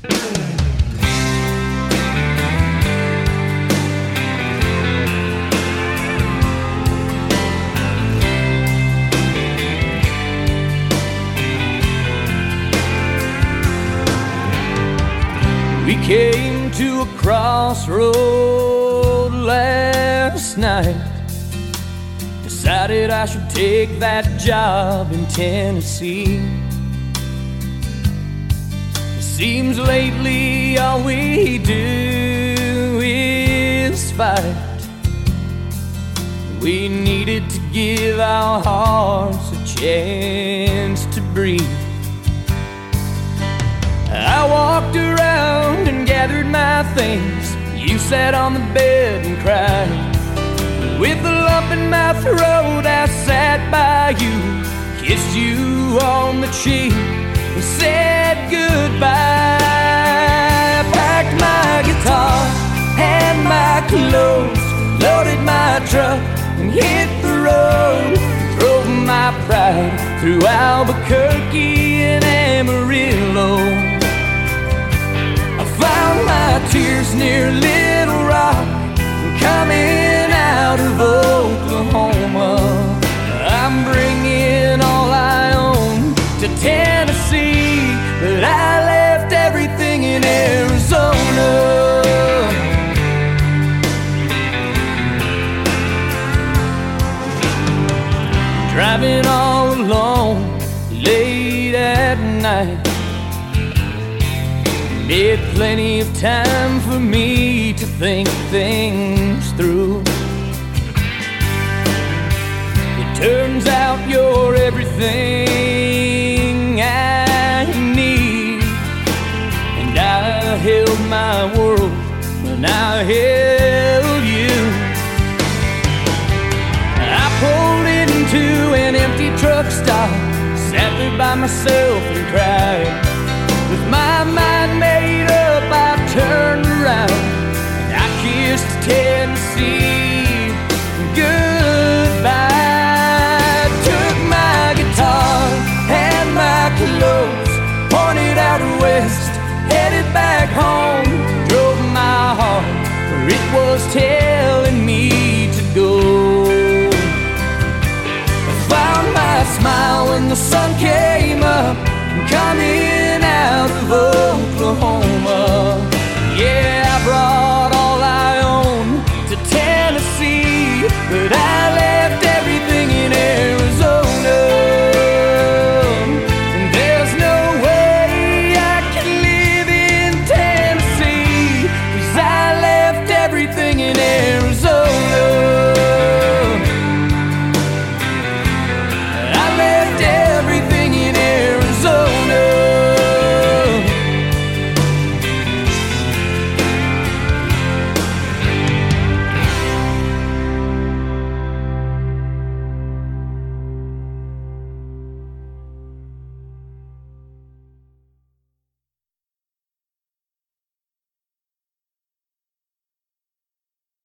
We came to a crossroad last night. Decided I should take that job in Tennessee. It seems lately all we do is fight. We needed to give our hearts a chance to breathe. I walked around and gathered my things. You sat on the bed and cried. With a lump in my throat, I sat by you, kissed you on the cheek, and said goodbye. I packed my guitar and my clothes, loaded my truck and hit the road. Drove my pride through Albuquerque and Amarillo. Found my tears near Little Rock, coming out of Oklahoma. I'm bringing all I own to Tennessee, but I left everything in Arizona. Driving all alone late at night, made plenty of time for me to think things through. It turns out you're everything I need, and I held my world when I held you. I pulled into an empty truck stop, sat there by myself and cried. With my mind made up, I turned around and I kissed Tennessee goodbye. Took my guitar and my clothes, pointed out west, headed back home. Drove my heart where it was telling me to go. I found my smile when the sun came up, coming